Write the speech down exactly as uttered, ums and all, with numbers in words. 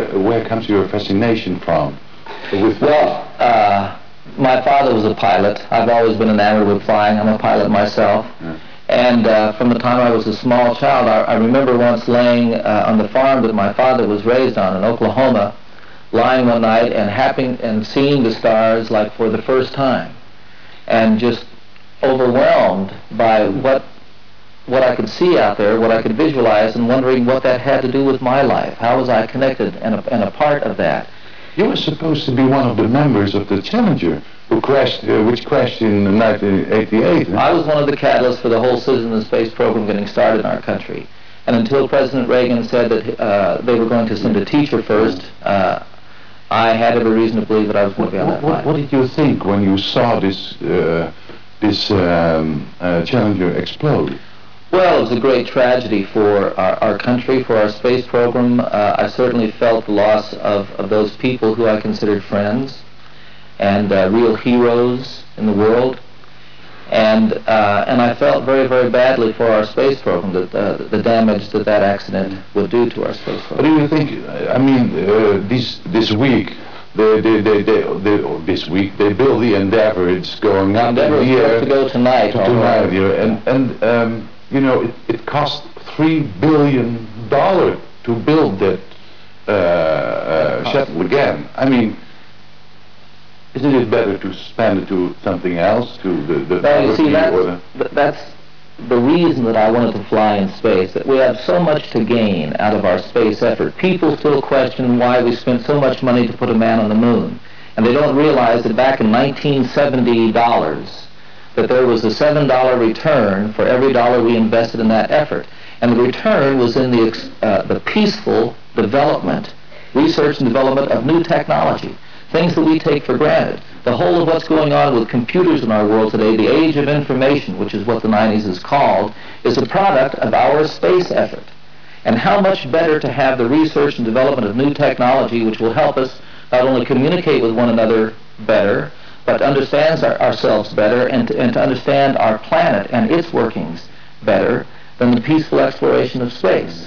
where comes your fascination from? With well, uh, my father was a pilot. I've always been enamored with flying. I'm a pilot myself. Yeah. And uh, from the time I was a small child, I, I remember once laying uh, on the farm that my father was raised on in Oklahoma, lying one night and happening and seeing the stars like for the first time, and just overwhelmed by what what I could see out there, what I could visualize, and wondering what that had to do with my life. How was I connected and a, and a part of that? You were supposed to be one of the members of the Challenger, who crashed, uh, which crashed in nineteen eighty-eight. Huh? I was one of the catalysts for the whole citizen and space program getting started in our country. And until President Reagan said that uh, they were going to send a teacher first, uh, I had every reason to believe that I was going to be on that what, line. What did you think when you saw this, uh, this um, uh, Challenger explode? Well, it was a great tragedy for our, our country, for our space program. Uh, I certainly felt the loss of, of those people who I considered friends and uh, real heroes in the world. And uh, and I felt very, very badly for our space program, that uh, the damage that that accident would do to our space program. What do you think? I mean, uh, this this week, they, they, they, they, they, this week they build the Endeavour. It's going up Endeavour in is the air supposed to go tonight. To tonight, yeah, and and um, you know, it, it cost three billion dollars to build that uh, uh, shuttle again. I mean, isn't it better to spend it to something else, to the, the well, you see, that's, or the that's the reason that I wanted to fly in space, that we have so much to gain out of our space effort. People still question why we spent so much money to put a man on the moon. And they don't realize that back in nineteen seventy dollars, that there was a seven dollar return for every dollar we invested in that effort. And the return was in the, uh, the peaceful development, research and development of new technology, things that we take for granted. The whole of what's going on with computers in our world today, the age of information, which is what the nineties is called, is a product of our space effort. And how much better to have the research and development of new technology, which will help us not only communicate with one another better, but to understand our, ourselves better and to, and to understand our planet and its workings better than the peaceful exploration of space.